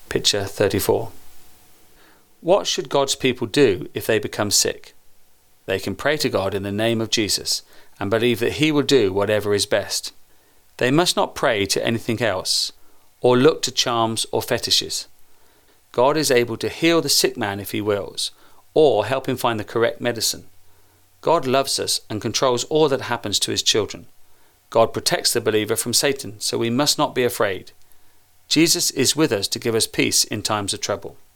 Picture 34. What should God's people do if they become sick? They can pray to God in the name of Jesus and believe that He will do whatever is best. They must not pray to anything else or look to charms or fetishes. God is able to heal the sick man if He wills, or help him find the correct medicine. God loves us and controls all that happens to His children. God protects the believer from Satan, so we must not be afraid. Jesus is with us to give us peace in times of trouble.